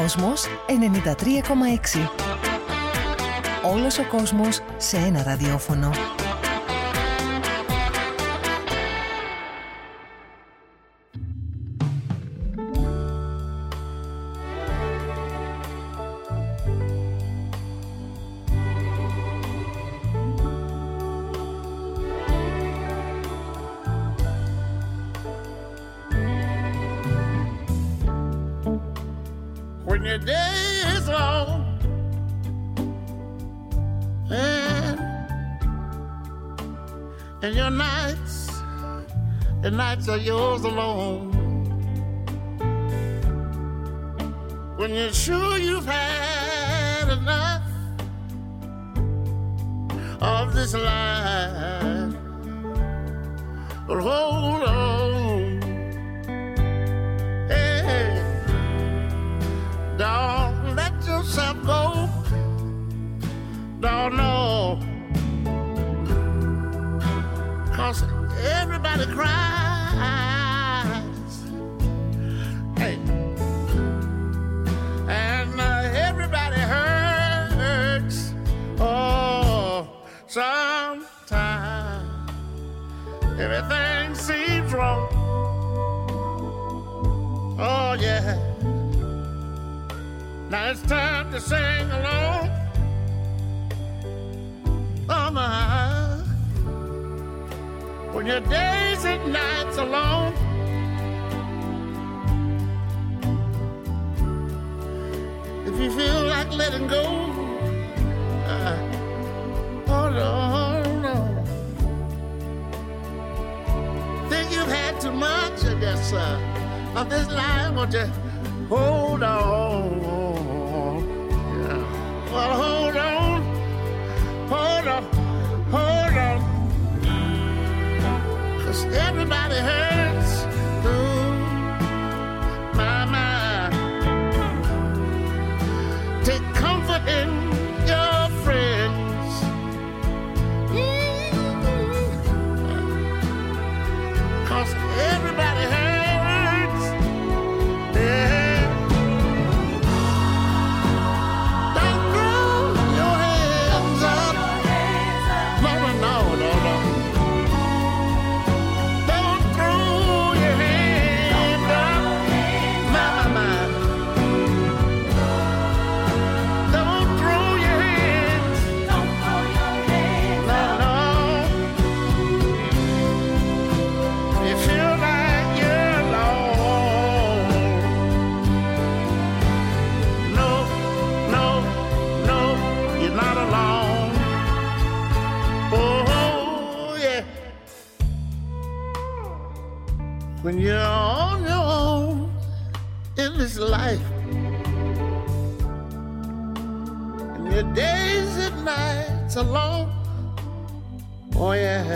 Κόσμος 93,6. Όλος ο κόσμος σε ένα ραδιόφωνο. When your day is long and your nights, the nights are yours alone. When you're sure you've had enough of this life, but hold on. Hey, don't let yourself go. Don't know. 'Cause everybody cries. Hey. And everybody hurts. Oh, sometimes everything seems wrong. Oh, yeah. Now it's time to sing along. Oh, my. When your days and nights are long, if you feel like letting go, oh no, no. Think you've had too much, I guess, of this life, won't you hold on? Yeah. Well, hold on, hold on, hold on. Everybody hurts. Ooh, my, my. Take comfort in your friends. Mm-hmm. 'Cause everybody hurts. Yeah. Don't throw your hands up. No, no, no, no, no. When you're on your own in this life, and your days and nights are long, oh yeah.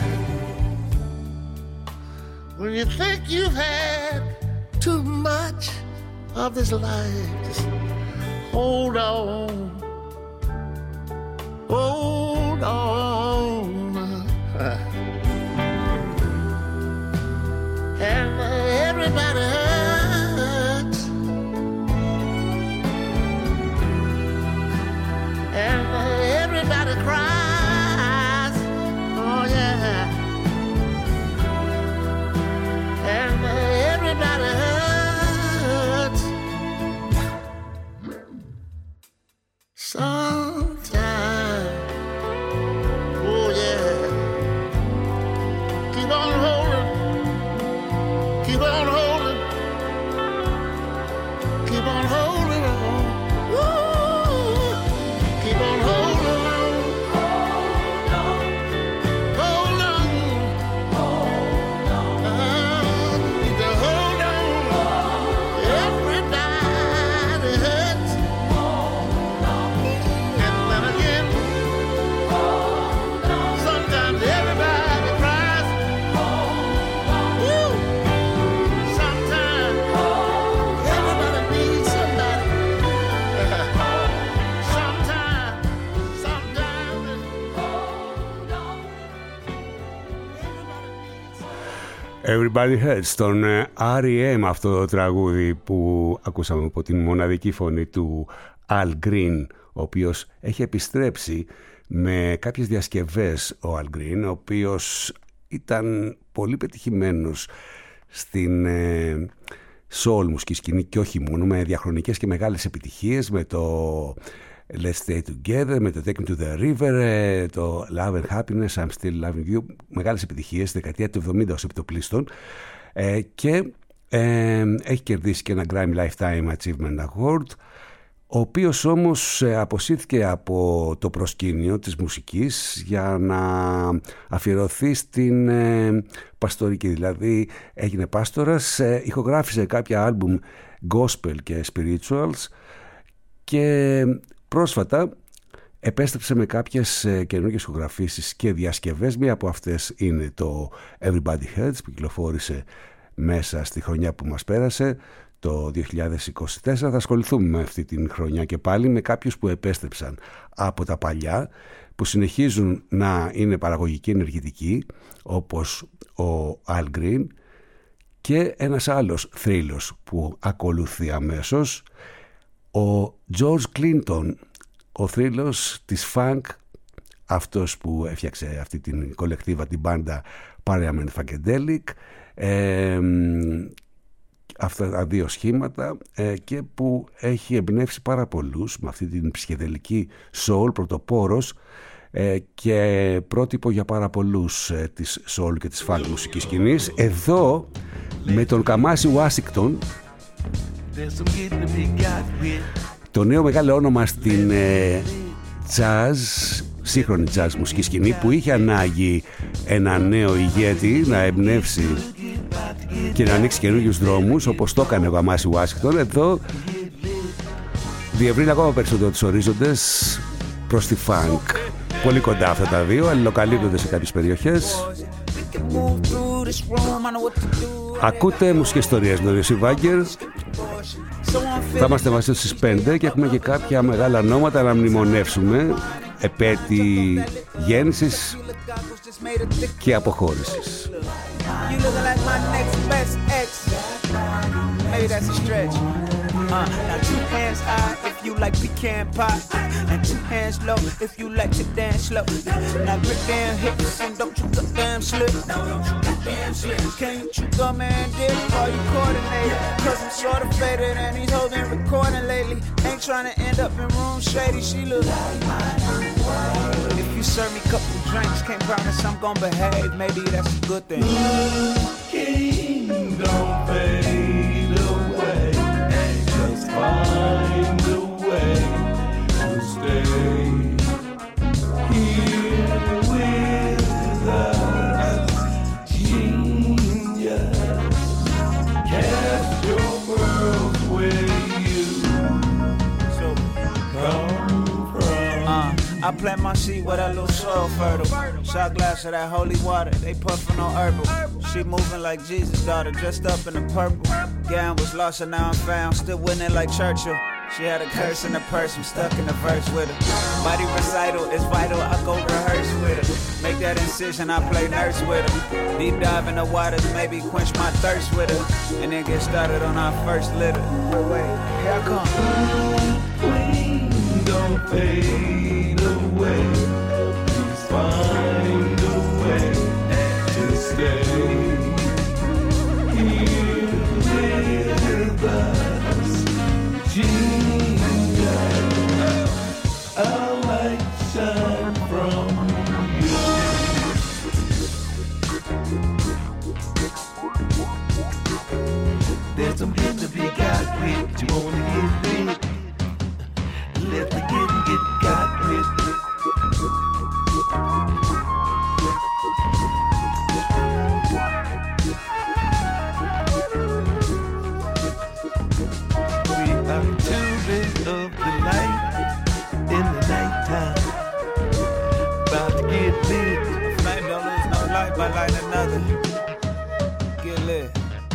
When you think you've had too much of this life, just hold on, hold on. And everybody hurts. And everybody cries. Oh yeah. And everybody hurts. Sometimes Everybody Hurts, στον R.E.M. αυτό το τραγούδι που ακούσαμε από την μοναδική φωνή του Al Green, ο οποίος έχει επιστρέψει με κάποιες διασκευές. Ο Al Green, ο οποίος ήταν πολύ πετυχημένος στην soul μουσική σκηνή και όχι μόνο, με διαχρονικές και μεγάλες επιτυχίες, με το Let's Stay Together, με το Take Me to the River, το Love and Happiness, I'm Still Loving You, μεγάλες επιτυχίες, δεκαετία του 70 ως επιτοπλίστων, και έχει κερδίσει και ένα Grammy Lifetime Achievement Award, ο οποίος όμως αποσύρθηκε από το προσκήνιο της μουσικής για να αφιερωθεί στην παστορική, δηλαδή έγινε πάστορας, ηχογράφησε κάποια άλμπουμ gospel και spirituals και πρόσφατα επέστρεψε με κάποιες καινούργιες ηχογραφήσεις και διασκευές. Μία από αυτές είναι το Everybody Hurts που κυκλοφόρησε μέσα στη χρονιά που μας πέρασε, το 2024. Θα ασχοληθούμε με αυτή την χρονιά και πάλι με κάποιους που επέστρεψαν από τα παλιά, που συνεχίζουν να είναι παραγωγικοί, ενεργητικοί, όπως ο Al Green, και ένας άλλος θρύλος που ακολουθεί αμέσως, ο George Clinton, ο θρύλος της funk, αυτός που έφτιαξε αυτή την κολεκτίβα, την μπάντα Parliament Funkadelic, αυτά τα δύο σχήματα, και που έχει εμπνεύσει πάρα πολλούς με αυτή την ψυχεδελική soul, πρωτοπόρος και πρότυπο για πάρα πολλούς της soul και της funk μουσικής σκηνής. Εδώ με τον Καμάσι Ουάσιγκτον, το νέο μεγάλο όνομα στην jazz, σύγχρονη jazz μουσική σκηνή, που είχε ανάγκη ένα νέο ηγέτη να εμπνεύσει και να ανοίξει καινούριους δρόμους, όπως το έκανε ο Καμάσι Ουάσιγκτον. Εδώ διευρύνει ακόμα περισσότερο τους ορίζοντες προς τη funk. Πολύ κοντά αυτά τα δύο, αλληλοκαλύπτονται σε κάποιες περιοχές. Ακούτε μουσικές ιστορίες με τον Ιωσή Βάγκερ. Θα είμαστε μαζί στις 5 και έχουμε και κάποια μεγάλα ονόματα να μνημονεύσουμε, επέτη γέννησης και αποχώρησης. Now 2 hands high if you like pecan pie, and 2 hands low if you like to dance slow. Now grip them hips and don't you goddamn slip. Can't you come and dip while you coordinate? Cause I'm sort of faded and these hoes been recording lately. Ain't trying to end up in room shady, she look. If you serve me a couple drinks, can't promise I'm gonna behave. Maybe that's a good thing. King, don't fade away. Find a way to stay here with us. Genius, cast your world where you come from. I plant my seed where that little soil fertile. Shot glass of that holy water, they puffin' on herbal. She moving like Jesus' daughter, dressed up in the purple. Gown was lost and now I'm found, still winning like Churchill. She had a curse in the purse, I'm stuck in the verse with her. Body recital is vital, I go rehearse with her. Make that incision, I play nurse with her. Deep dive in the waters, maybe quench my thirst with her. And then get started on our first litter. Wait, here I come. Queen, don't fade away. Please find a way to stay. There's some hit to be got with. You wanna get lit? Let the get got with. We are children of the light in the nighttime. About to get lit. Flame don't lose no light by light another. Get lit.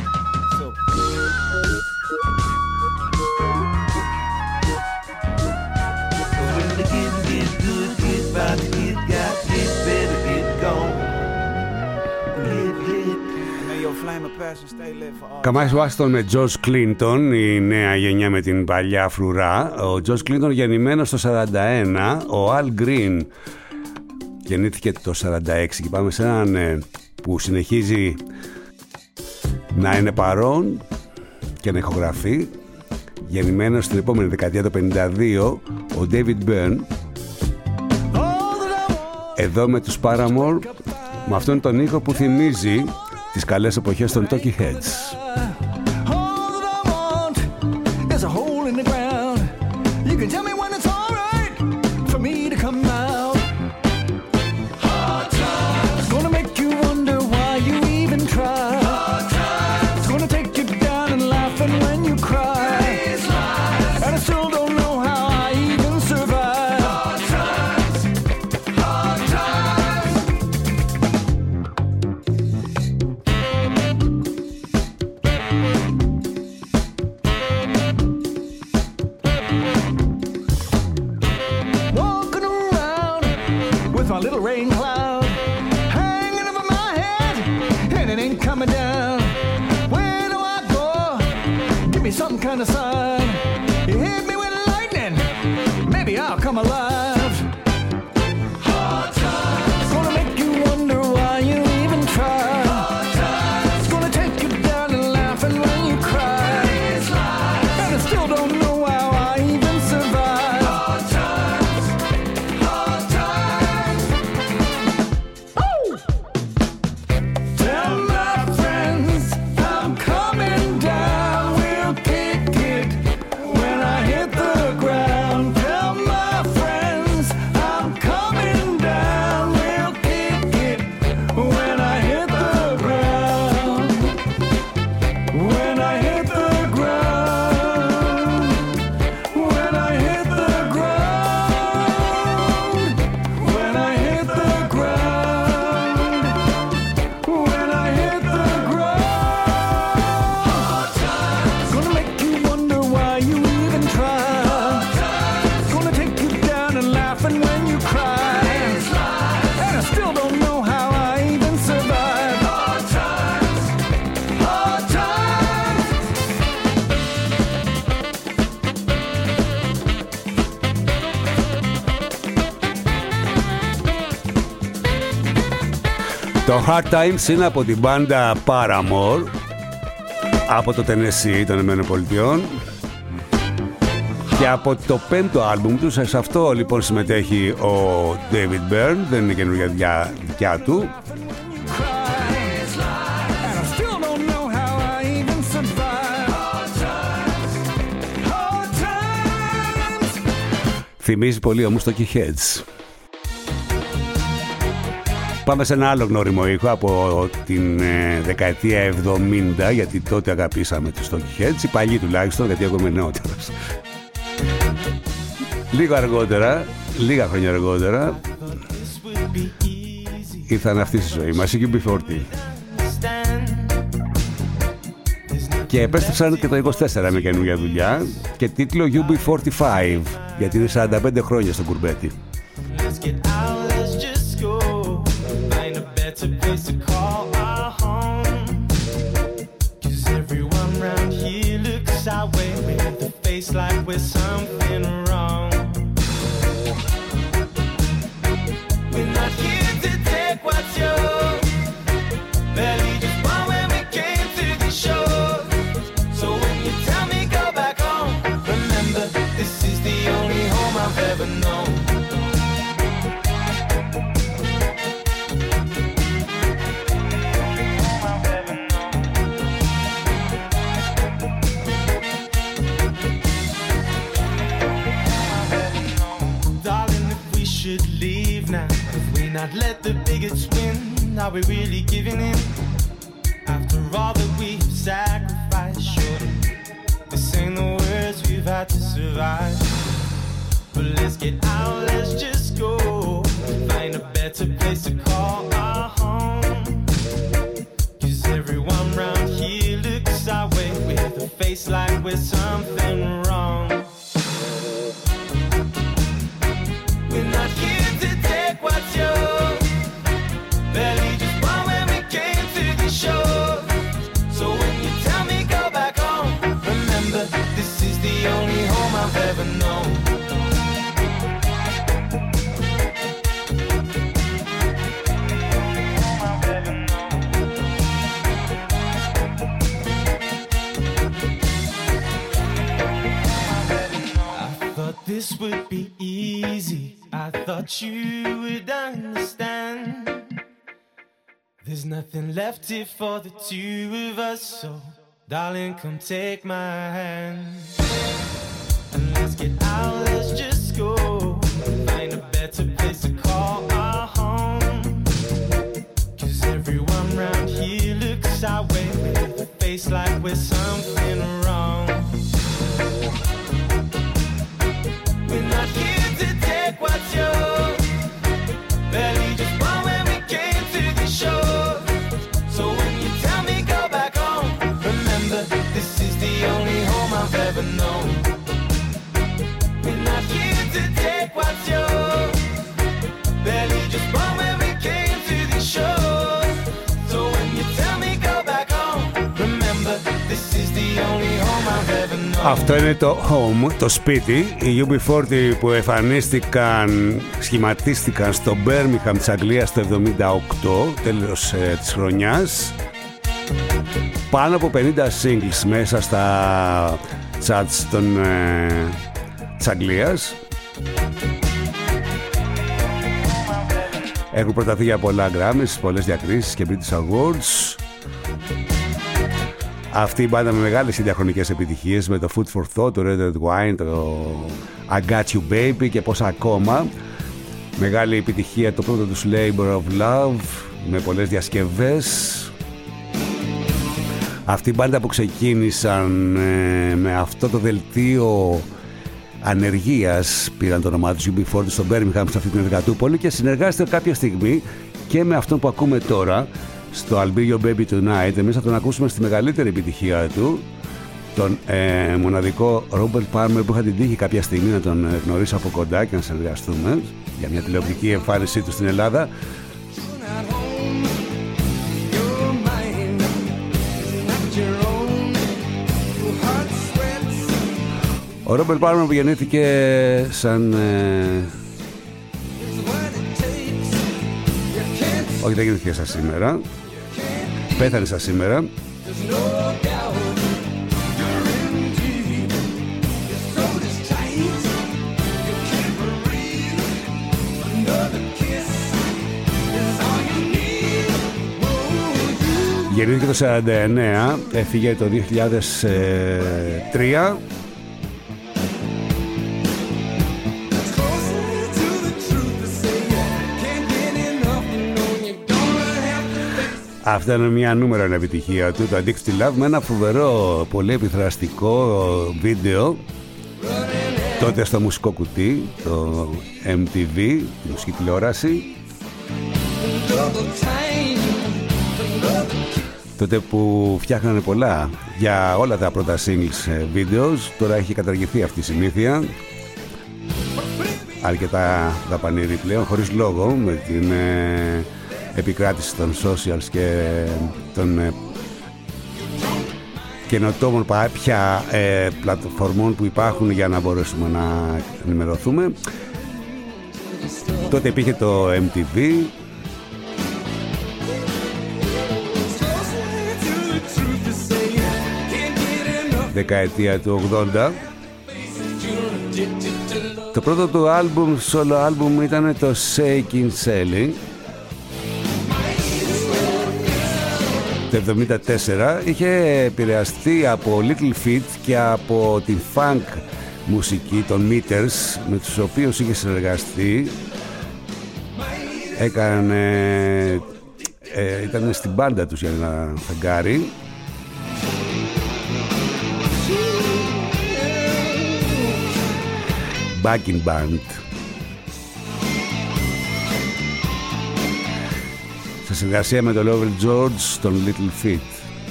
When the get good, get about to get got, get better, get gone. Get lit. Καμάις Ουάστον με George Clinton, η νέα γενιά με την παλιά φρουρά. Ο George Clinton γεννημένος το 41, ο Al Green γεννήθηκε το 46 και πάμε σε έναν που συνεχίζει να είναι παρόν και να ηχογραφεί. Γεννημένος στην επόμενη δεκαετία το 52, ο David Byrne. Εδώ με τους Paramore, με αυτόν τον ήχο που θυμίζει τις καλές εποχές των Talking Heads. Το Hard Times είναι από την μπάντα Paramore από το Tennessee των Ηνωμένων Πολιτειών και από το 5ο άλμπουμ τους. Σε αυτό λοιπόν συμμετέχει ο David Byrne, δεν είναι καινούργια δικιά του. Θυμίζει πολύ όμως το Talking Heads. Πάμε σε ένα άλλο γνώριμο ήχο από την δεκαετία 70, γιατί τότε αγαπήσαμε τους Talking Heads, οι παλιοί τουλάχιστον, γιατί εγώ είμαι νεότερος. Λίγο αργότερα, λίγα χρόνια αργότερα, ήρθαν αυτή στη ζωή μας, η UB40. Και επέστρεψαν και το 24 με καινούργια δουλειά και τίτλο UB45, γιατί είναι 45 χρόνια στο κουρμπέτι. It's a place to call our home, 'cause everyone round here looks our way with a face like we're something wrong. We're not here to take what's yours, barely just one when we came to the shore. So when you tell me go back home, remember this is the only home I've ever known. Not let the bigots win. Are we really giving in? After all that we've sacrificed, sure, this ain't the words we've had to survive. But let's get out, let's just go find a better place to call our home. 'Cause everyone round here looks our way with a face like we're something wrong. We're not here to take what's yours, barely just one when we came to the shore. So this would be easy. I thought you would understand. There's nothing left here for the two of us, so darling, come take my hand. And let's get out, let's just go. Find a better place to call our home. 'Cause everyone round here looks our way with a face like we're something wrong. We're not here to take what's yours. Barely just born when we came to the shore. So when you tell me go back home, remember this is the only home I've ever known. We're not here to take what's yours. Barely just born when we came to the shore. So when you tell me go back home, remember this is the only home I've ever known. Αυτό είναι το home, το σπίτι. Οι UB40 που εμφανίστηκαν, σχηματίστηκαν στο Birmingham της Αγγλίας το 78, τέλος της χρονιάς. Πάνω από 50 singles μέσα στα charts της Αγγλίας. Έχουν προταθεί για πολλά Grammys, πολλές διακρίσεις και British Awards. Αυτή η μπάντα με μεγάλες διαχρονικές επιτυχίες, με το Food for Thought, το Red Red Wine, το I Got You Baby και πόσα ακόμα. Μεγάλη επιτυχία το πρώτο τους Labor of Love, με πολλές διασκευές. Αυτή η μπάντα που ξεκίνησαν με αυτό το δελτίο ανεργίας, πήραν το όνομά τους UB40 στο Birmingham, σε αυτή την εργατούπολη, και συνεργάζεται κάποια στιγμή και με αυτόν που ακούμε τώρα στο I'll Be Your Baby Tonight. Εμείς θα τον ακούσουμε στη μεγαλύτερη επιτυχία του, τον μοναδικό Robert Palmer, που είχα την τύχη κάποια στιγμή να τον γνωρίσω από κοντά και να συνεργαστούμε για μια τηλεοπτική εμφάνισή του στην Ελλάδα. Ο Robert Palmer που γεννήθηκε σαν... όχι, δεν γεννήθηκε σαν σήμερα. Πέθανε σαν σήμερα. Γεννήθηκε το 49, έφυγε το 2003. Αυτά είναι μια νούμερο ένα επιτυχία του, το Addicted Love, με ένα φοβερό, πολύ επιθραστικό βίντεο τότε στο μουσικό κουτί, το MTV, τη μουσική τηλεόραση, τότε που φτιάχνανε πολλά για όλα τα πρώτα singles videos. Τώρα έχει καταργηθεί αυτή η συνήθεια, αρκετά δαπανηρή πλέον, χωρίς λόγο, με την επικράτηση των socials και των καινοτόμων πια πλατφορμών που υπάρχουν για να μπορέσουμε να ενημερωθούμε. Τότε υπήρχε το MTV, δεκαετία του 80. Το πρώτο του άλμπουμ, solo άλμπουμ, ήταν το Shakin' Sailing το 1974. Είχε επηρεαστεί από Little Feat και από την funk μουσική των Meters, με τους οποίους είχε συνεργαστεί. Ήταν στην μπάντα τους για να φεγγάρει. Backing Band. Σε συνεργασία με τον Lovell George, τον Little Feat.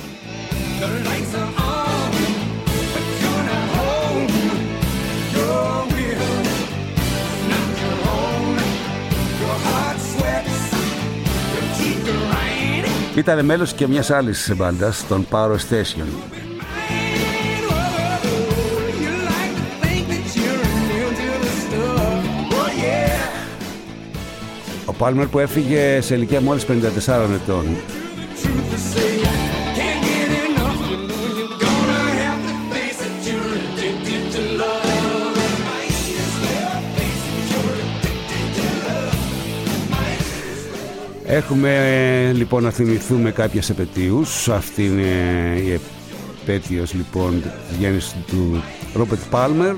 Ήταν μέλος και μιας άλλης μπάντας, των Power Station. Ο Palmer που έφυγε σε ηλικία μόλις 54 ετών. Έχουμε λοιπόν να θυμηθούμε κάποιες επετείους. Αυτή είναι η επέτειος λοιπόν της γέννησης του Ρόμπερτ Πάλμερ.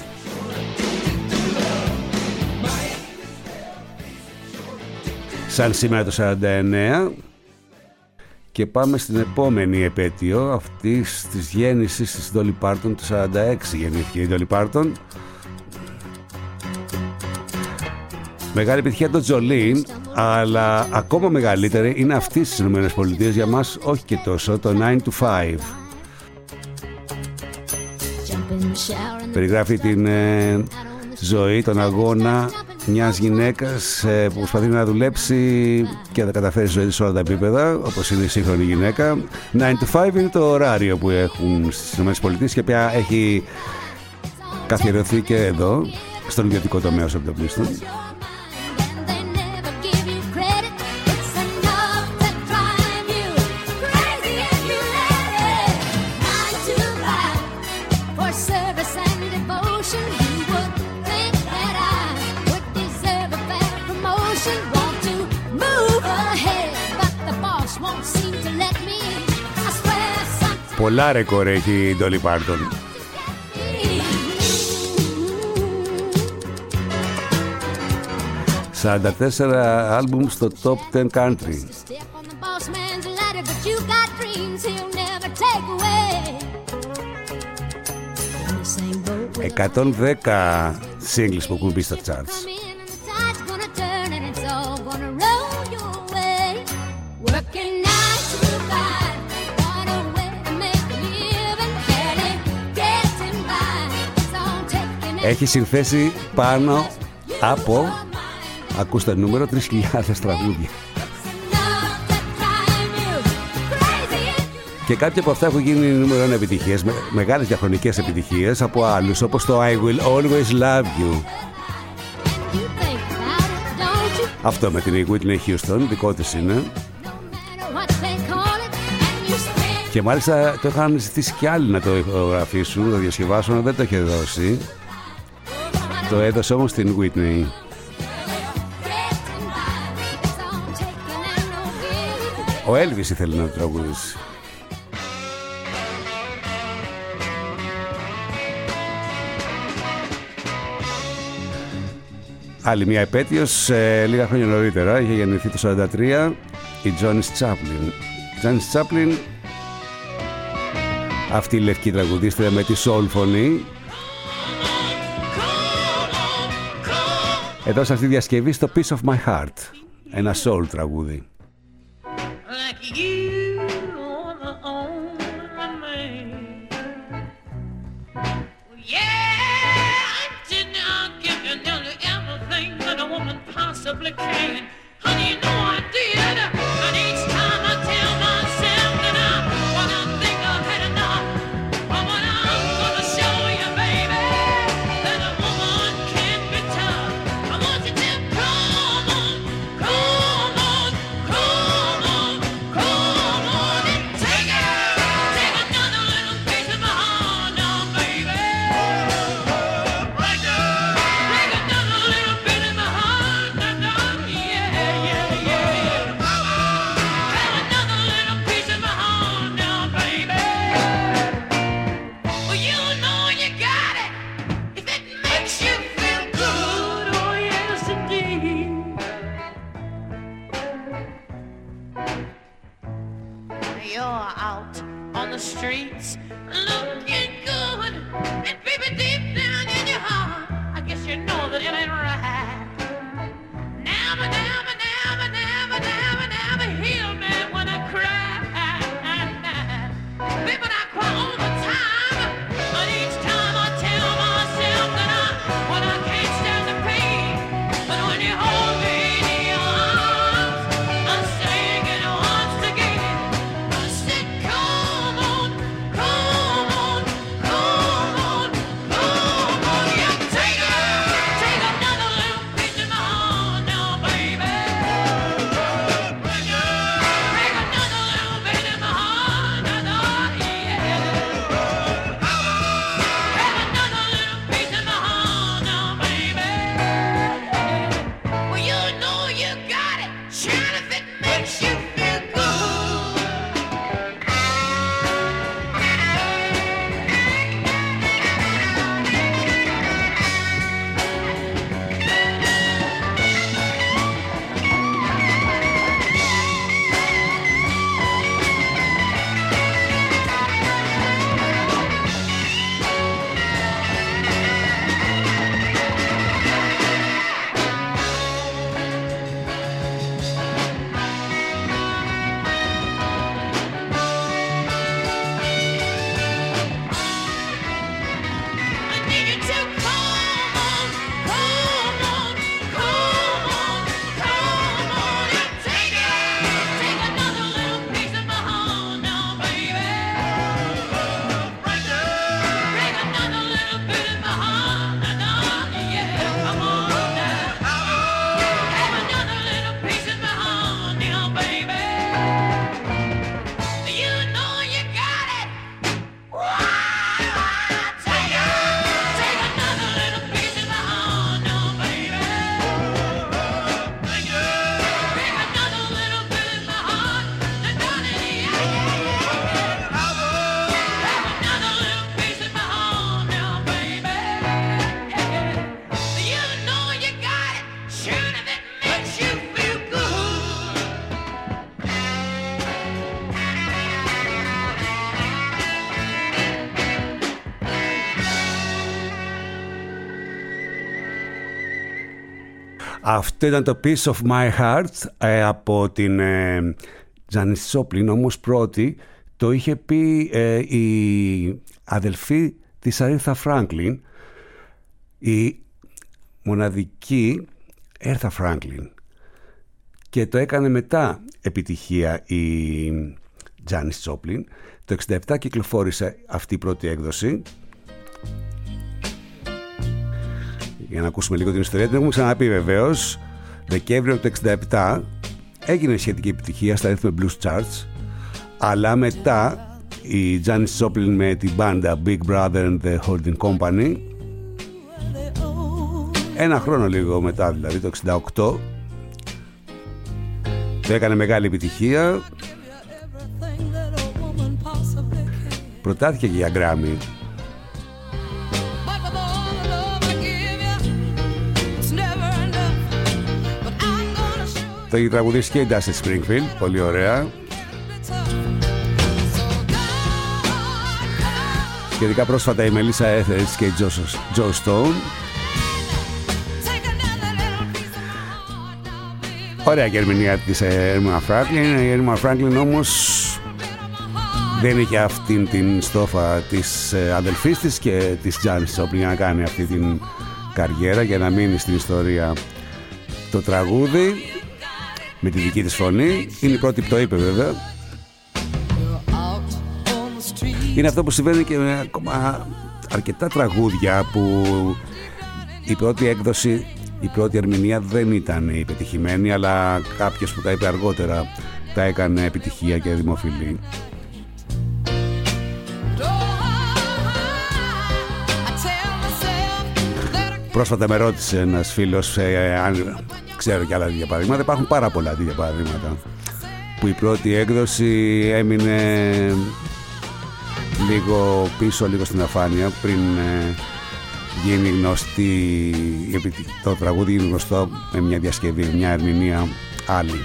Σαν σήμερα το 49. Και πάμε στην επόμενη επέτειο αυτής της γέννησης της Dolly Parton. Το 46 γεννήθηκε η Dolly Parton. Μεγάλη επιτυχία το Jolene, αλλά ακόμα μεγαλύτερη είναι αυτή στις ΗΠΑ, για μας όχι και τόσο, το 9 to 5. Περιγράφει την ζωή, τον αγώνα μιας γυναίκας που προσπαθεί να δουλέψει και να καταφέρει στη ζωή σε όλα τα επίπεδα, όπως είναι η σύγχρονη γυναίκα. 9 to 5 είναι το ωράριο που έχουν στις ΗΠΑ και πια έχει καθιερωθεί και εδώ, στον ιδιωτικό τομέα ως επιτοπλίστων. Πολλά ρεκόρ έχει η Dolly Parton. Σαράντα 4 άλμπουμ στο Top 10 Country. 110 singles που έχουν μπει στα charts. Έχει συνθέσει πάνω από, ακούστε νούμερο, 3.000 τραγούδια. Και κάποια από αυτά έχουν γίνει νούμερο 1 επιτυχίες, μεγάλες διαχρονικές επιτυχίες από άλλους, όπως το I Will Always Love You. Αυτό με την Whitney Houston, δικό της είναι. Και μάλιστα το είχαν ζητήσει κι άλλοι να το ηχογραφήσουν, να το διασκευάσουν, αλλά δεν το είχε δώσει. Το έδωσε όμως στην Whitney. Ο Elvis ήθελε να το τραγουδήσει. Άλλη μια επέτειος, λίγα χρόνια νωρίτερα, είχε γεννηθεί το 1943 η Janis Joplin. Janis Joplin, αυτή η λευκή τραγουδίστρια με τη soul φωνή. Εδώ σε αυτή τη διασκευή στο Piece of My Heart, ένα soul τραγούδι. Yeah. Αυτό ήταν το Piece of My Heart από την Janis Joplin, όμως πρώτη το είχε πει η αδελφή της Aretha Franklin, η μοναδική Aretha Franklin, και το έκανε μετά επιτυχία η Janis Joplin. Το 67 κυκλοφόρησε αυτή η πρώτη έκδοση. Για να ακούσουμε λίγο την ιστορία, την έχουμε ξαναπεί βεβαίως. Δεκέμβριο του 67 έγινε σχετική επιτυχία στα Rhythm and Blues Charts, αλλά μετά η Janis Joplin με την μπάντα Big Brother and the Holding Company, ένα χρόνο λίγο μετά, δηλαδή το 68, το έκανε μεγάλη επιτυχία. Προτάθηκε και για Grammy. Το έχει τραγουδήσει και η Dusty Springfield, πολύ ωραία. Σχετικά πρόσφατα η Melissa Etheridge και η Joe Stone. Ωραία και ερμηνεία της Aretha Franklin. Η Aretha Franklin όμως δεν είχε αυτήν την στόφα της αδελφής της και της Janis Joplin για να κάνει αυτή την καριέρα, για να μείνει στην ιστορία το τραγούδι με τη δική της φωνή. Είναι η πρώτη που το είπε βέβαια. Είναι αυτό που συμβαίνει και με ακόμα αρκετά τραγούδια που η πρώτη έκδοση, η πρώτη ερμηνεία δεν ήταν η πετυχημένη, αλλά κάποιος που τα είπε αργότερα τα έκανε επιτυχία και δημοφιλή. Πρόσφατα με ρώτησε ένας φίλος αν ξέρω κι άλλα τέτοια παραδείγματα. Υπάρχουν πάρα πολλά τέτοια παραδείγματα που η πρώτη έκδοση έμεινε λίγο πίσω, λίγο στην αφάνεια πριν γίνει γνωστή, το τραγούδι γίνει γνωστό με μια διασκευή, μια ερμηνεία άλλη.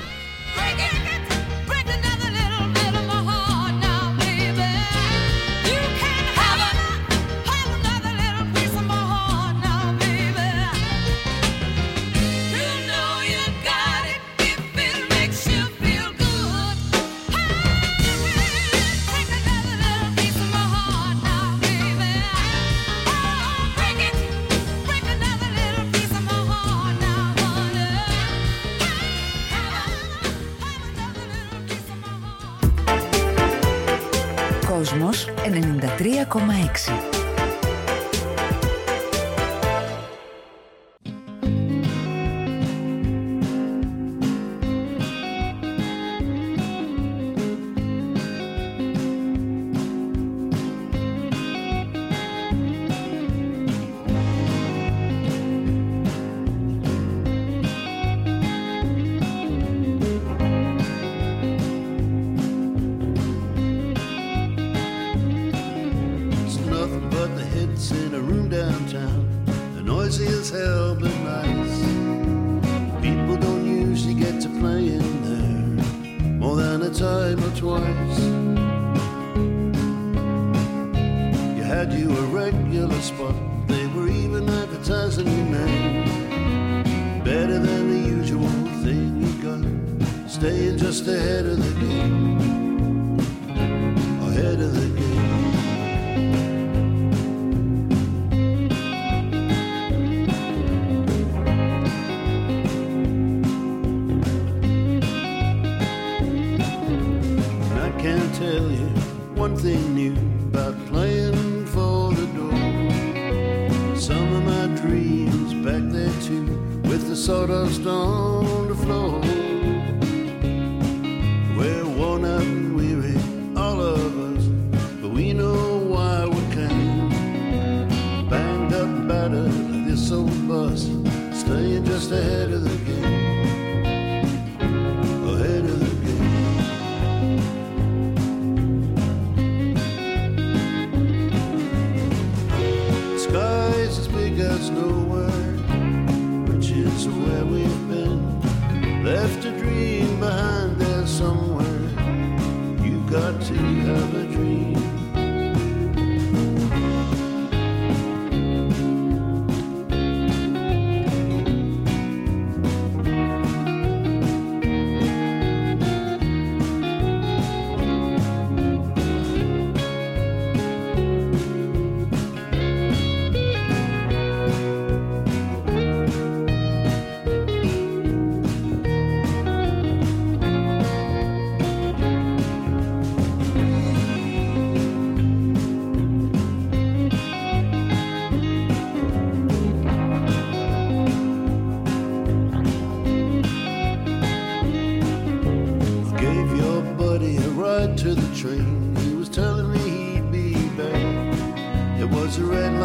Κόσμος 93,6.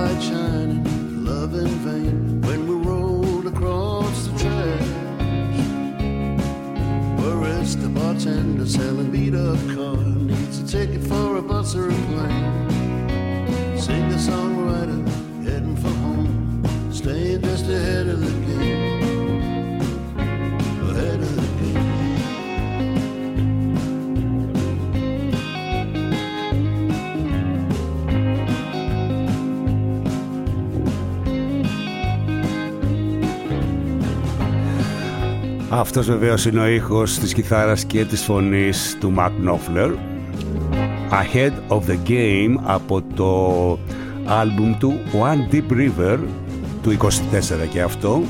light shining, love in vain. When we rolled across the track, where is the bartender selling beat-up car? Needs a ticket for a bus or a plane. Sing the songwriter, heading for home, staying just ahead of the game. Ahead of the game. Αυτός βεβαίως είναι ο ήχος της κιθάρας και της φωνής του Mark Knopfler. Ahead of the Game από το άλμπουμ του One Deep River του 24 και αυτό.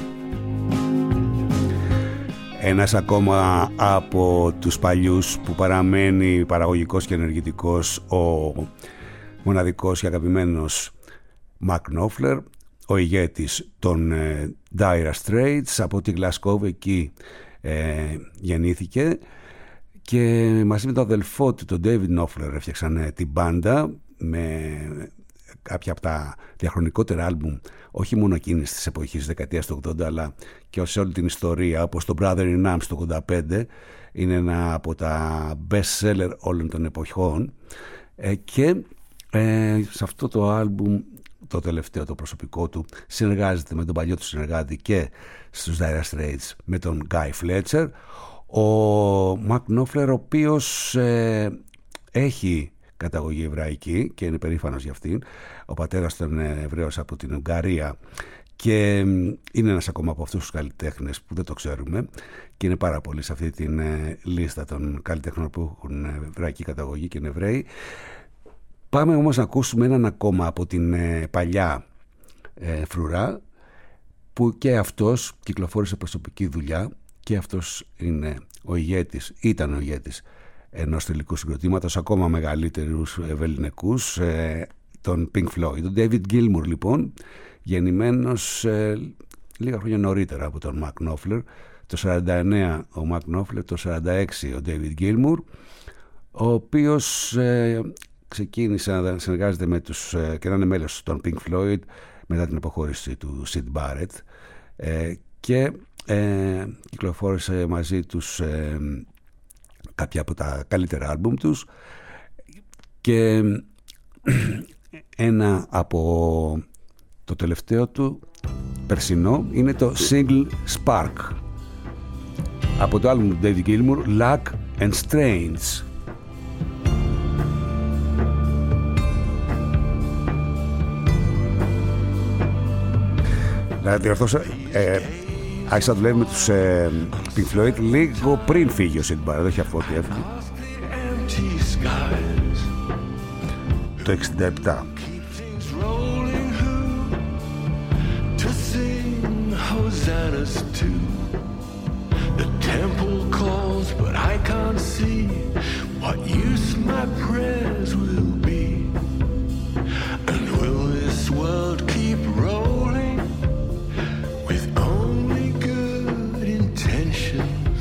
Ένας ακόμα από τους παλιούς που παραμένει παραγωγικός και ενεργητικός, ο μοναδικός και αγαπημένος Mark Knopfler, ο ηγέτης των Dire Straits. Από τη Γλασκόβη εκεί γεννήθηκε και μαζί με τον αδελφό του, τον David Knopfler, έφτιαξαν την μπάντα με κάποια από τα διαχρονικότερα άλμπουμ, όχι μόνο εκείνης της εποχής δεκαετίας του 80, αλλά και σε όλη την ιστορία, όπως το Brother in Arms το 85, είναι ένα από τα best seller όλων των εποχών. Και σε αυτό το άλμπουμ, το τελευταίο, το προσωπικό του, συνεργάζεται με τον παλιό του συνεργάτη και στους Dire Straits με τον Guy Fletcher. Ο Mark Knopfler, ο οποίος έχει καταγωγή εβραϊκή και είναι περήφανος για αυτήν. Ο πατέρας του είναι Εβραίος από την Ουγγαρία και είναι ένας ακόμα από αυτούς τους καλλιτέχνες που δεν το ξέρουμε και είναι πάρα πολύ σε αυτή την λίστα των καλλιτέχνων που έχουν εβραϊκή καταγωγή και είναι Εβραίοι. Πάμε όμως να ακούσουμε έναν ακόμα από την παλιά φρουρά, που και αυτός κυκλοφόρησε προσωπική δουλειά και αυτός είναι ο ηγέτης, ήταν ο ηγέτης ενός τελικού συγκροτήματος ακόμα μεγαλύτερους ευελληνικούς, τον Pink Floyd. Τον David Gilmour λοιπόν, γεννημένος λίγα χρόνια νωρίτερα από τον Mark Knopfler, το 49 ο Mark Knopfler, το 46 ο David Gilmour, ο οποίος ξεκίνησε να συνεργάζεται με τους και να είναι μέλος των Pink Floyd μετά την αποχώρηση του Syd Barrett, και κυκλοφόρησε μαζί τους κάποια από τα καλύτερα άλμπουμ τους, και ένα από το τελευταίο του περσινό είναι το Single Spark από το άλμπουμ του David Gilmour, Luck and Strange. Να διορθώσω, άρχισα να δουλεύει με τους Pink Floyd λίγο πριν φύγει ο Syd Barrett, όχι αφού ότι έφυγε το 67. The temple calls, but I can't see what use my prayers will be. And will this world keep rolling with only good intentions?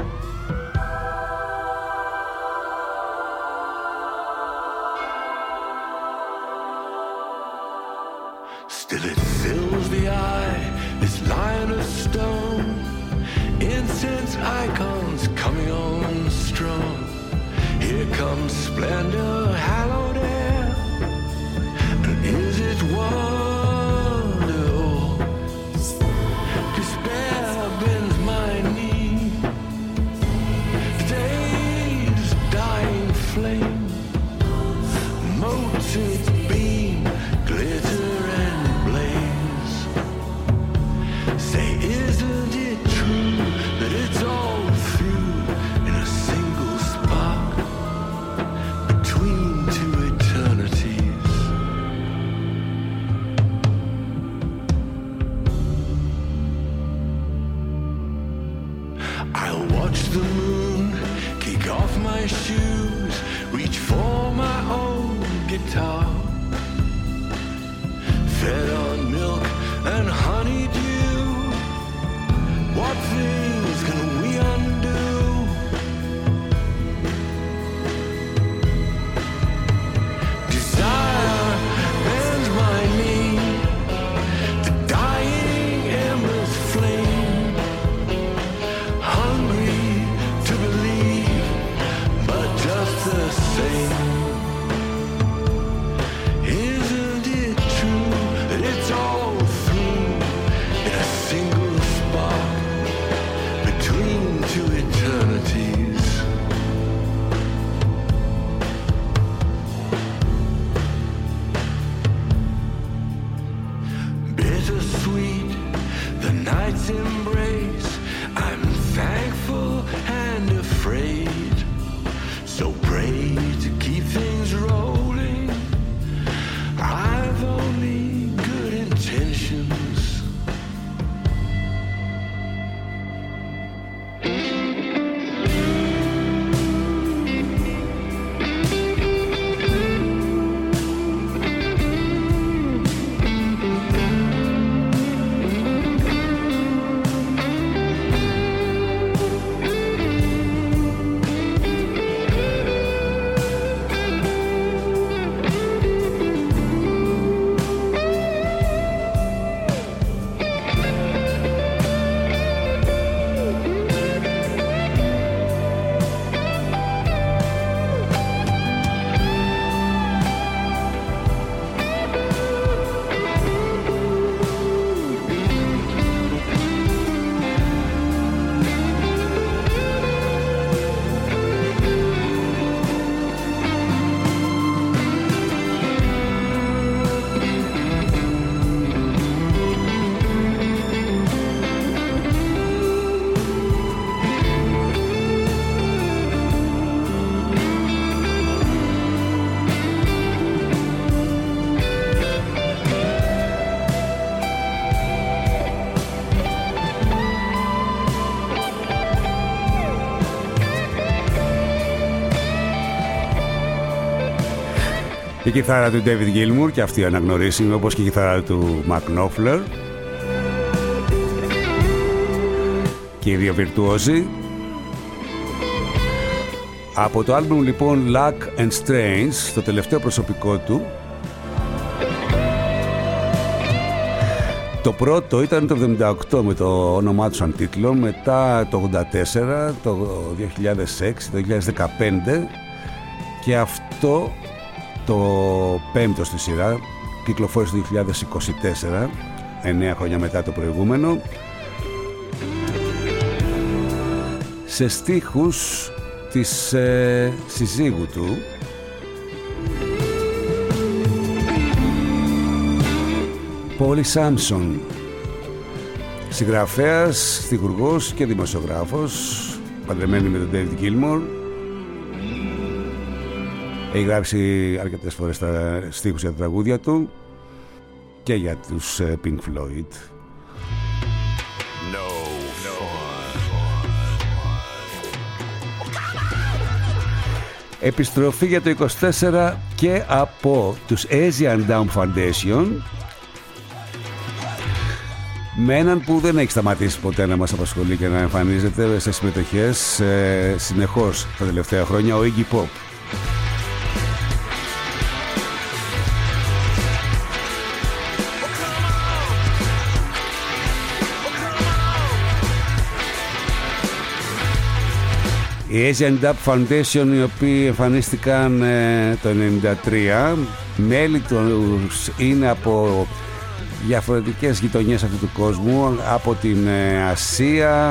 Still it fills the eye, this line of stone. Incense icons coming on strong. Here comes splendor, hallowed air. And is it wonderful? Despair bends my knee. Today's dying flame, motive beam, glitter and blaze. Say, isn't it true that it's all through in a single spark between two eternities? I'll watch the moon kick off my shoes, reach for my own guitar, fed on milk and honeydew. What things can we undo? Desire bends my knee. so sweet, the night's embrace. I'm thankful and afraid, so pray to keep things rolling. I've only good intentions. Η κιθάρα του David Gilmour και αυτή αναγνωρίσιμη, όπως και η κιθάρα του Mark Knopfler, και οι δύο βιρτουόζοι. Από το άλμπουμ λοιπόν Luck and Strange, το τελευταίο προσωπικό του. Το πρώτο ήταν το 1978 με το όνομά του σαν τίτλο, μετά το 1984, το 2006, το 2015 και αυτό το πέμπτο στη σειρά κυκλοφόρησε το 2024, 9 χρόνια μετά το προηγούμενο, σε στίχους της συζύγου του, Πόλη Σάμψον, συγγραφέας, στιχουργός και δημοσιογράφος, παντρεμένη με τον David Gilmour. Έχει γράψει αρκετές φορές τα στίχους για τα τραγούδια του και για τους Pink Floyd. Επιστροφή για το 24 και από τους Asian Down Foundation, με έναν που δεν έχει σταματήσει ποτέ να μας απασχολεί και να εμφανίζεται σε συμμετοχές συνεχώς τα τελευταία χρόνια, ο Iggy Pop. Οι Asian Dub Foundation, οι οποίοι εμφανίστηκαν το 1993, μέλη τους είναι από διαφορετικές γειτονιές αυτού του κόσμου, από την Ασία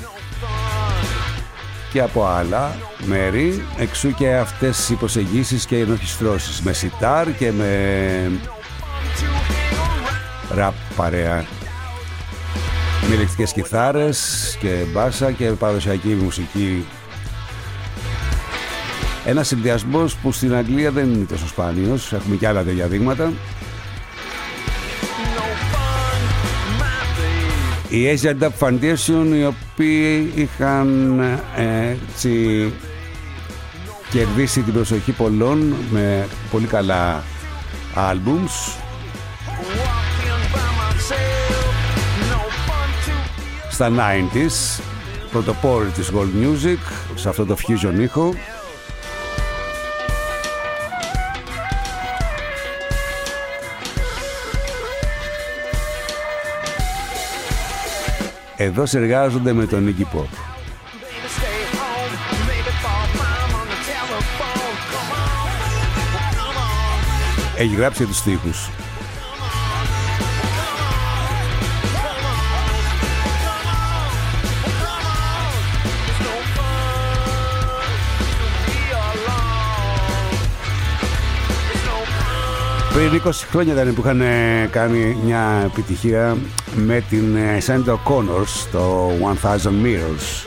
και από άλλα μέρη, εξού και αυτές οι προσεγγίσεις και οι ενορχιστρώσεις με σιτάρ και με ραπ παρέα, με ηλεκτρικές κιθάρες και μπάσα και παραδοσιακή μουσική. Ένας συνδυασμός που στην Αγγλία δεν είναι τόσο σπάνιος, έχουμε και άλλα τέτοια δείγματα. Οι Asian Dub Foundation, οι οποίοι είχαν έτσι κερδίσει την προσοχή πολλών με πολύ καλά albums. Στα 90s, πρωτοπόροι της World Music, σε αυτό το fusion ήχο. Εδώ συνεργάζονται με τον Iggy Pop. Έχει γράψει τους στίχους. Πριν 20 χρόνια ήταν που είχαν κάνει μια επιτυχία με την Sinead O'Connor στο 1000 Mirrors.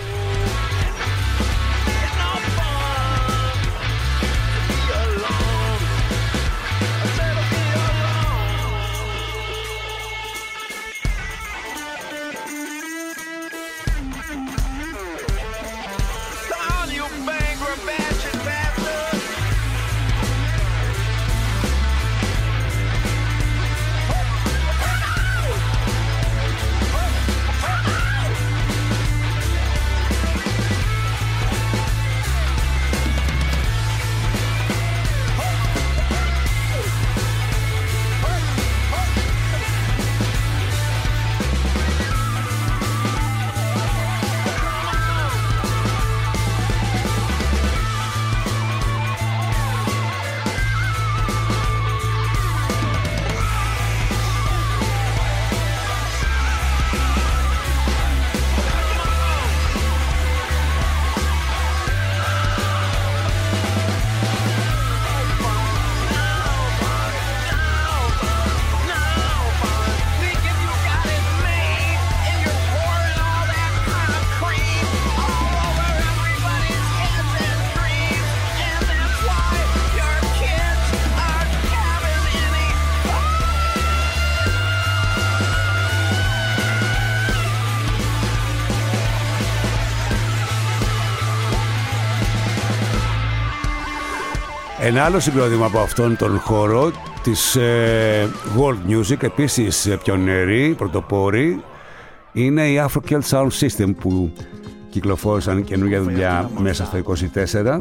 Ένα άλλο συγκρότημα από αυτόν τον χώρο της world music, επίσης πιονερή, πρωτοπόροι, είναι η Afro Celt Sound System, που κυκλοφόρησαν καινούργια δουλειά μέσα στο 24.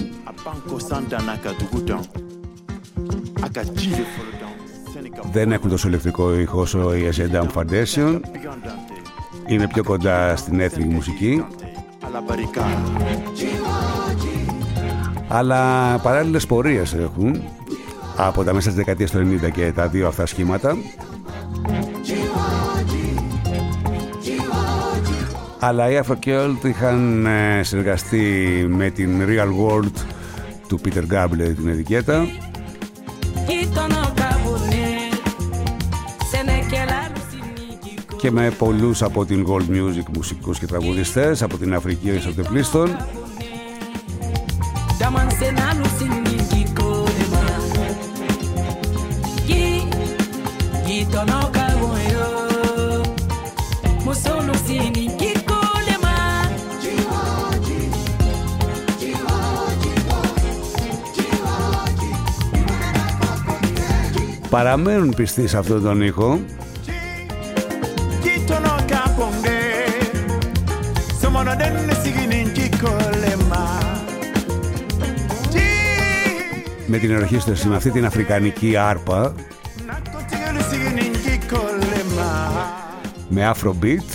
Δεν έχουν τόσο ηλεκτρικό ήχο όσο η As Down Foundation. Είναι πιο κοντά στην ethnic μουσική, αλλά παράλληλες πορείες έχουν από τα μέσα της δεκαετίας του 90 και τα δύο αυτά σχήματα. Αλλά οι Afro Celt είχαν συνεργαστεί με την Real World του Peter Gabriel, την ετικέτα, και με πολλούς από την World Music μουσικούς και τραγουδιστές από την Αφρική ως αυτεπλίστων. Παραμένουν πιστοί σε αυτόν τον ήχο. Με την ενοχή στο με αυτή την αφρικανική άρπα, με Afrobeat,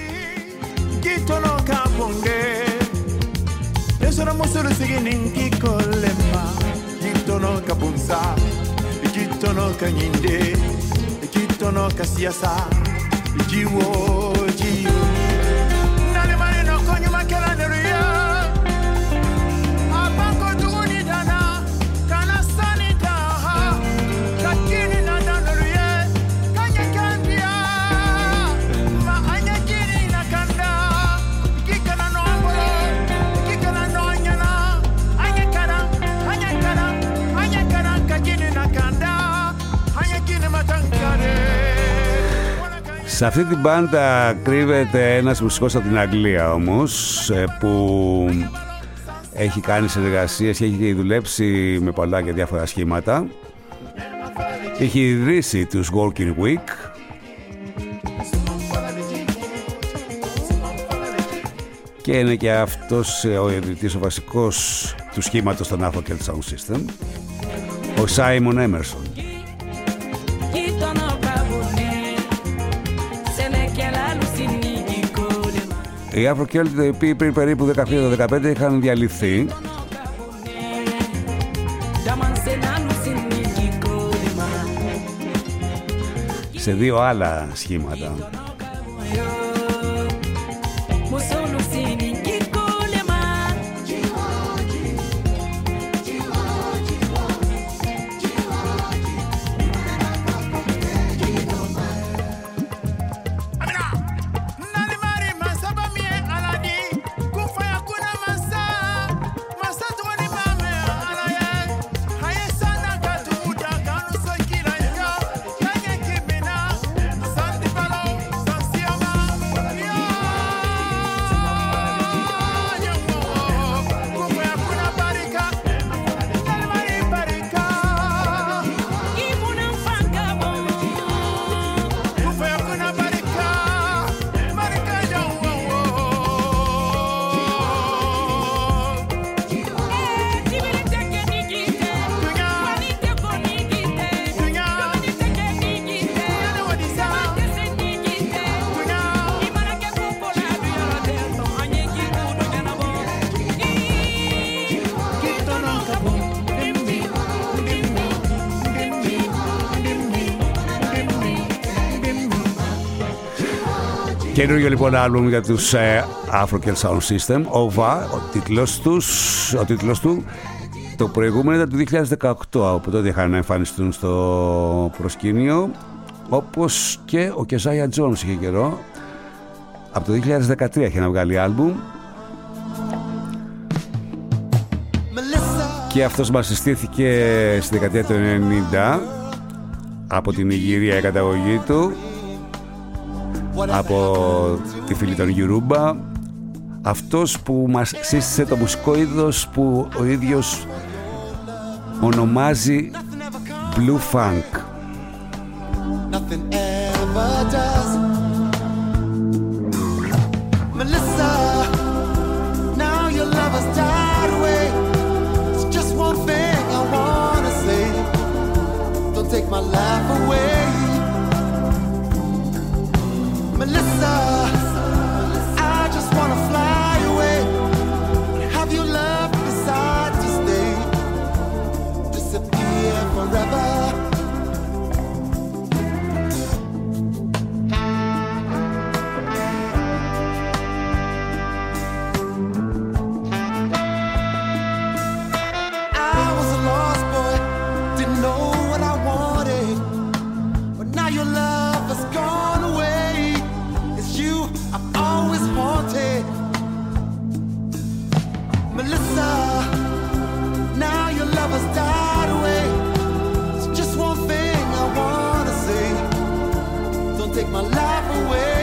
σε αυτή την μπάντα κρύβεται ένας μουσικός από την Αγγλία όμως, που έχει κάνει συνεργασίες και έχει δουλέψει με πολλά και διάφορα σχήματα. Έχει ιδρύσει τους Working Week και είναι και αυτός ο ιδρυτής, ο βασικός του σχήματος των Afro Celt Sound System, ο Simon Emerson. Οι Afro Celt, οι οποίοι πριν περίπου 13-15 είχαν διαλυθεί, σε δύο άλλα σχήματα. Καινούργιο λοιπόν άλμπουμ για τους Afro-Celt Sound System, OVA, ο τίτλος του. Το προηγούμενο ήταν του 2018, από τότε είχαν να εμφανιστούν στο προσκήνιο, όπως και ο Keziah Jones είχε καιρό. Από το 2013 είχε να βγάλει άλμπουμ. Και αυτός μας συστήθηκε στη δεκαετία του 90 από την Νιγηρία η καταγωγή του, από τη φίλη των Yoruba. Αυτός που μας σύστησε το μουσικό είδος που ο ίδιος ονομάζει Blue Funk. Take my life away, Melissa. I just wanna fly away. Have your love decide to stay, disappear forever. I was a lost boy, didn't know what I wanted, but now your love has gone away. It's you I've always wanted, Melissa. Now your love has died away. It's just one thing I wanna say. Don't take my life away,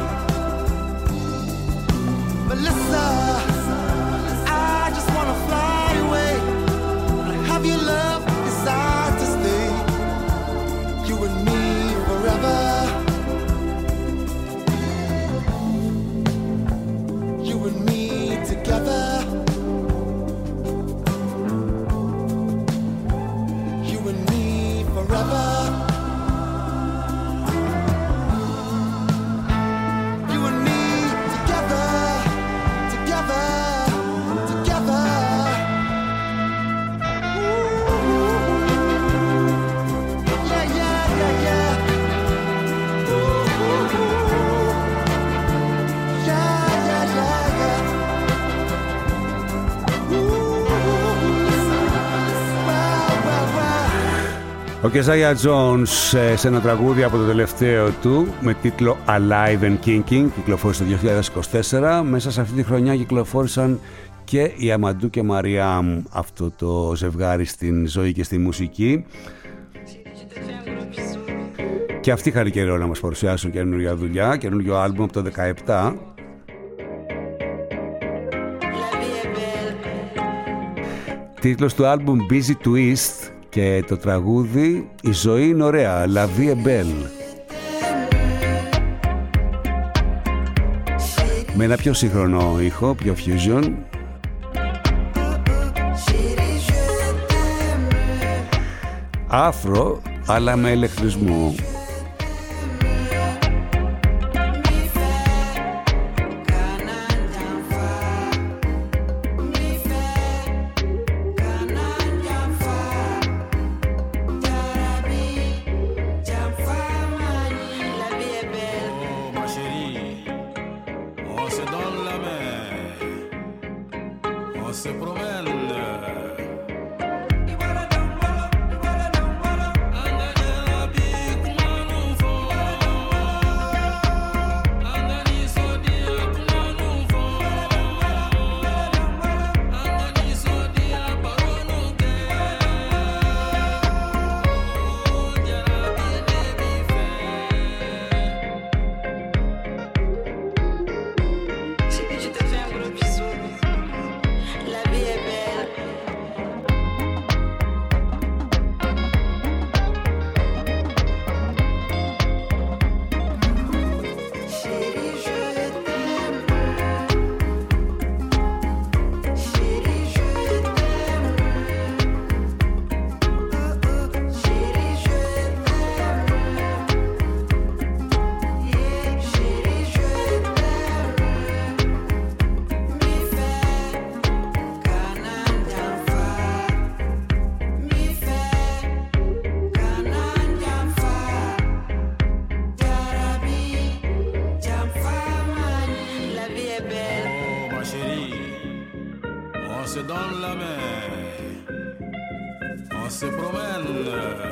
Melissa. I just wanna fly away. Have your love decide to stay, you and me forever, you and me together, you and me forever, you and me together, together, together. Ο Keziah Jones σε ένα τραγούδι από το τελευταίο του με τίτλο Alive and Kinking κυκλοφόρησε το 2024. Μέσα σε αυτή τη χρονιά κυκλοφόρησαν και η Αμαντού και Μαριάμ, αυτό το ζευγάρι στην ζωή και στη μουσική. Και αυτοί είχαν καιρό να μας παρουσιάσουν καινούργια δουλειά, καινούργιο άλμπουμ από το 2017. Τίτλος του άλμπουμ Busy Twist και το τραγούδι «Η ζωή είναι ωραία», La Vie est Belle. Με ένα πιο σύγχρονο ήχο, πιο fusion. Άφρο, αλλά με ηλεκτρισμό. La vie est belle. dans la mer, on se promène.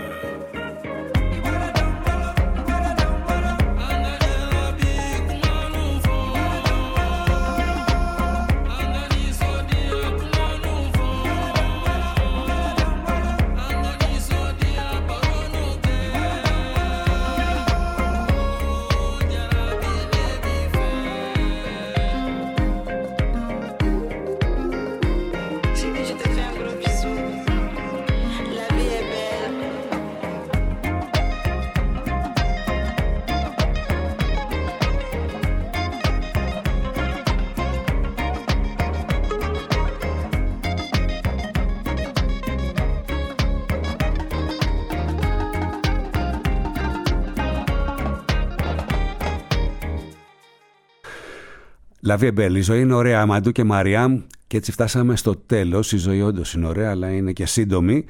La Vie est belle. Η ζωή είναι ωραία, Μαντού και Μαριάμ, και έτσι φτάσαμε στο τέλος. Η ζωή όντως είναι ωραία, αλλά είναι και σύντομη.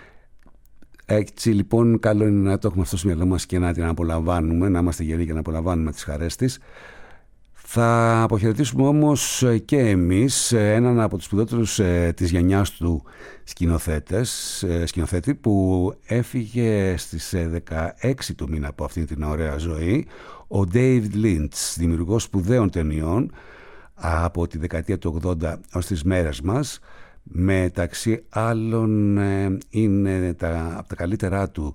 Έτσι λοιπόν, καλό είναι να το έχουμε αυτό στο μυαλό μας και να την απολαμβάνουμε, να είμαστε γεροί και να απολαμβάνουμε τις χαρές της. Θα αποχαιρετήσουμε όμως και εμείς έναν από τους σπουδαιότερους της γενιάς του σκηνοθέτη, που έφυγε στις 16 του μήνα από αυτήν την ωραία ζωή, ο David Lynch, δημιουργός σπουδαίων ταινιών από τη δεκαετία του 80 ως τις μέρες μας. Μεταξύ άλλων είναι από τα καλύτερά του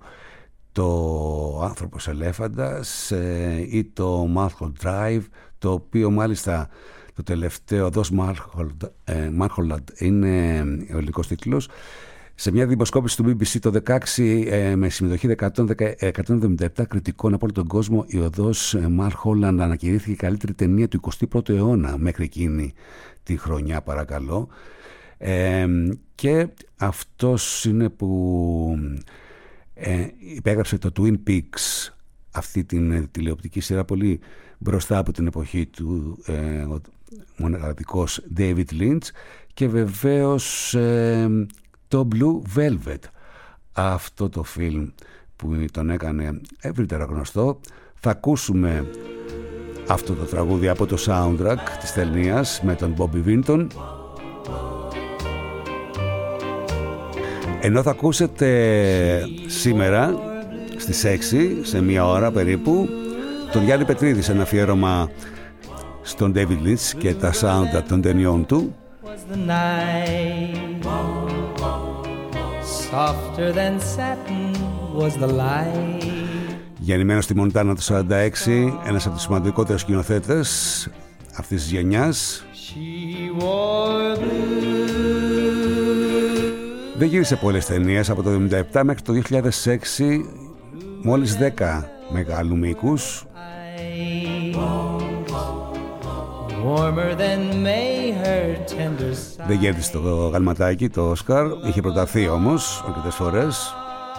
το «Άνθρωπος Ελέφαντας» ή το «Mulholland Drive», το οποίο μάλιστα το τελευταίο «Those Mulholland» είναι ο ελληνικός τίτλος. Σε μια δημοσκόπηση του BBC το 2016 με συμμετοχή 177 κριτικών από όλο τον κόσμο, η οδός Mulholland ανακηρύχθηκε η καλύτερη ταινία του 21ου αιώνα μέχρι εκείνη τη χρονιά, παρακαλώ. Και αυτός είναι που υπέγραψε το Twin Peaks, αυτή την τηλεοπτική σειρά, πολύ μπροστά από την εποχή του, ο μοναδικός David Lynch. Και βεβαίως το Blue Velvet, αυτό το φιλμ που τον έκανε ευρύτερα γνωστό. Θα ακούσουμε αυτό το τραγούδι από το soundtrack της ταινίας με τον Bobby Vinton, ενώ θα ακούσετε σήμερα στις 6, σε μία ώρα περίπου, τον Γιάννη Πετρίδη σε ένα αφιέρωμα στον David Lynch και τα soundtrack των ταινιών του. Softer than satin was the light. Γεννημένος στη Μοντάνα το 46, ένας από τους σημαντικότερους σκηνοθέτες αυτής της γενιάς. Δεν γύρισε πολλές ταινίες από το 1977 μέχρι το 2006, μόλις 10 μεγάλου μήκους. Δεν κέρδισε το γαλματάκι, το Όσκαρ. Είχε προταθεί όμως αρκετές φορές.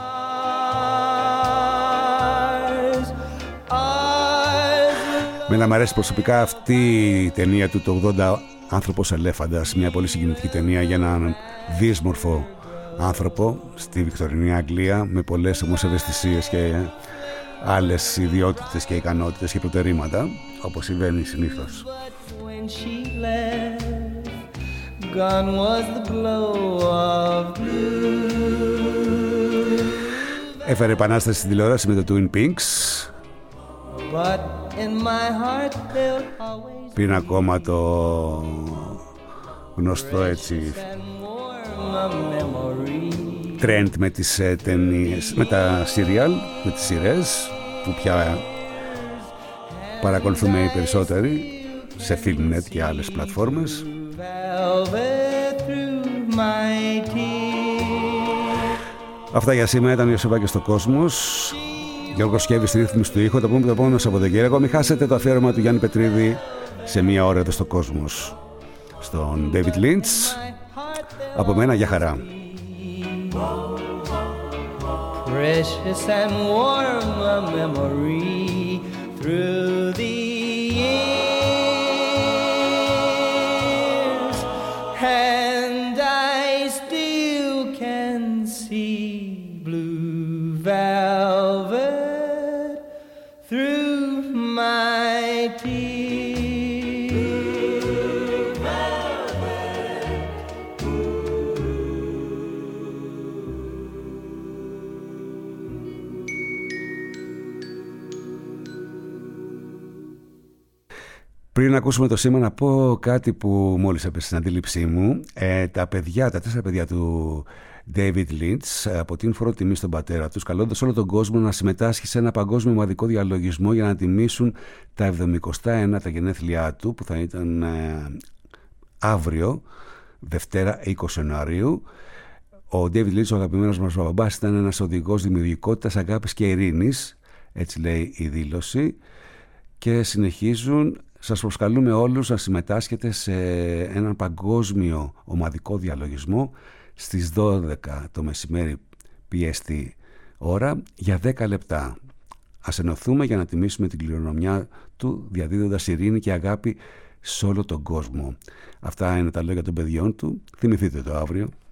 Μένα μου αρέσει προσωπικά αυτή η ταινία του το 80, «Άνθρωπος Ελέφαντας», μια πολύ συγκινητική ταινία για έναν δύσμορφο άνθρωπο στη Βικτωρινή Αγγλία, με πολλές όμως ευαισθησίες και άλλες ιδιότητες και ικανότητες και προτερήματα, όπως συμβαίνει συνήθως. Έφερε επανάσταση στην τηλεόραση με το Twin Peaks, πριν ακόμα το γνωστό έτσι trend με τις ταινίες, με τα serial, με τις σειρές που πια παρακολουθούμε οι περισσότεροι σε Filmnet και άλλες πλατφόρμες. Αυτά για σήμερα. Ήταν ο Ιωσήφακης στο Κόσμος. Γιώργος Σκεύης στη ρύθμιση του ήχου. Το πούμε το επόμενο Σαββατοκύριακο. Μην χάσετε το αφιέρωμα του Γιάννη Πετρίδη σε μία ώρα εδώ στο Κόσμος, στον David Lynch. Από μένα, για χαρά. Precious and warm a memory through the years, and I still can see blue velvet through my tears. Blue velvet. Πριν ακούσουμε το σήμα, να πω κάτι που μόλις έπεσε στην αντίληψή μου. Τα 4 παιδιά του David Lynch αποτείνουν φόρο τιμή στον πατέρα τους, καλώντας όλο τον κόσμο να συμμετάσχει σε ένα παγκόσμιο ομαδικό διαλογισμό για να τιμήσουν τα 79 γενέθλιά του, που θα ήταν αύριο, Δευτέρα 20 Ιανουαρίου. Ο David Lynch, ο αγαπημένος μας μπαμπάς, ήταν ένας οδηγός δημιουργικότητας, αγάπης και ειρήνης, έτσι λέει η δήλωση, και συνεχίζουν. Σας προσκαλούμε όλους να συμμετάσχετε σε έναν παγκόσμιο ομαδικό διαλογισμό στις 12 το μεσημέρι PST ώρα για 10 λεπτά. Ας ενωθούμε για να τιμήσουμε την κληρονομιά του, διαδίδοντας ειρήνη και αγάπη σε όλο τον κόσμο. Αυτά είναι τα λόγια των παιδιών του. Θυμηθείτε το αύριο.